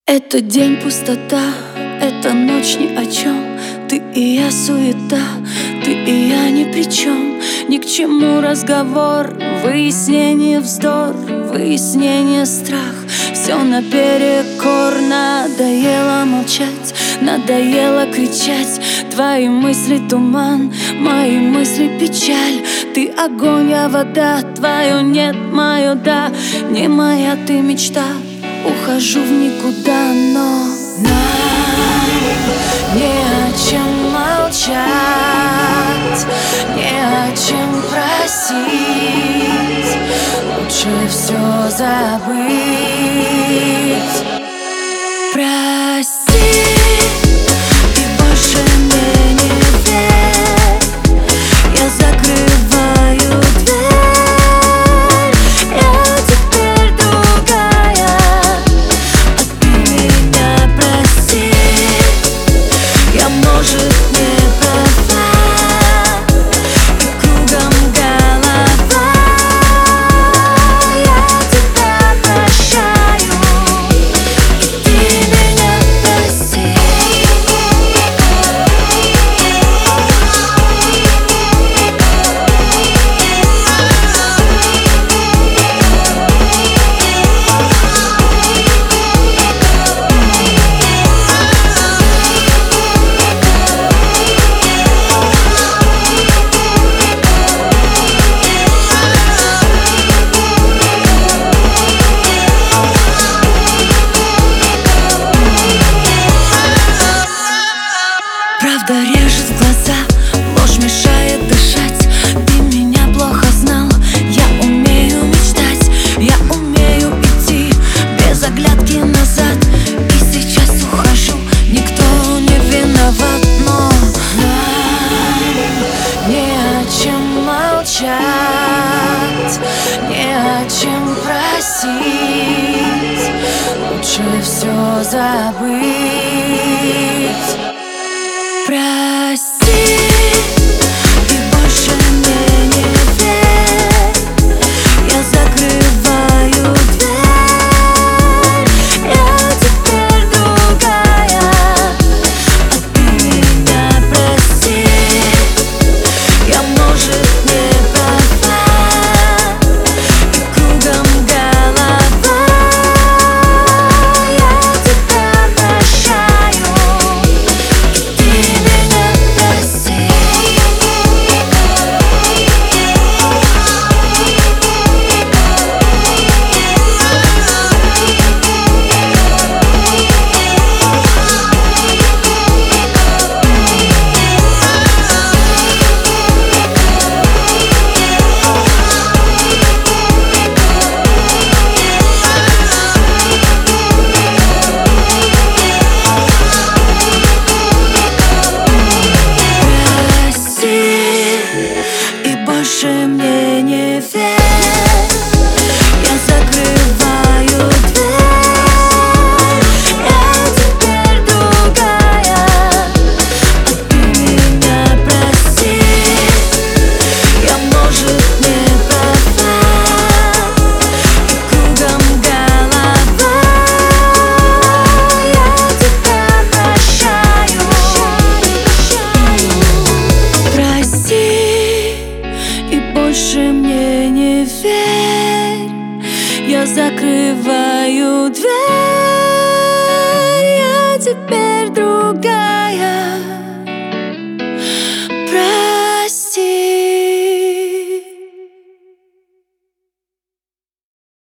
Это день пустота, это ночь ни о чем. Ты и я суета, ты и я ни при чем. Ни к чему разговор, выяснение вздор, выяснение страх. Все наперекор, надоело молчать, надоело кричать. Твои мысли туман, мои мысли печаль. Ты огонь, я вода, твое нет, мое да. Не моя ты мечта, ухожу в никуда, но нам не о чем молчать, не о чем просить. Лучше все забыть. Прости и больше мне не верь. Я закрываю дверь, я теперь другая. А ты меня прости, я, может, не права, и кругом голова. Я тебя прощаю, и ты меня прости. Правда режет в глаза, ложь мешает дышать. Ты меня плохо знал, я умею мечтать, я умею идти без оглядки назад. И сейчас ухожу, никто не виноват, но нам не о чем молчать, не о чем просить. Лучше все забыть.